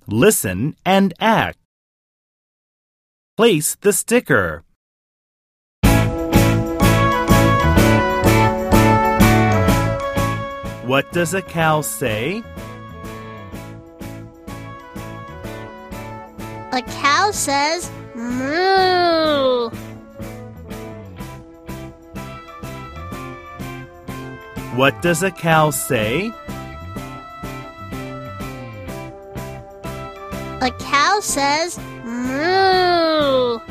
Listen and act. Place the sticker. What does a cow say? A cow says, moo. What does a cow say? A cow says, moo.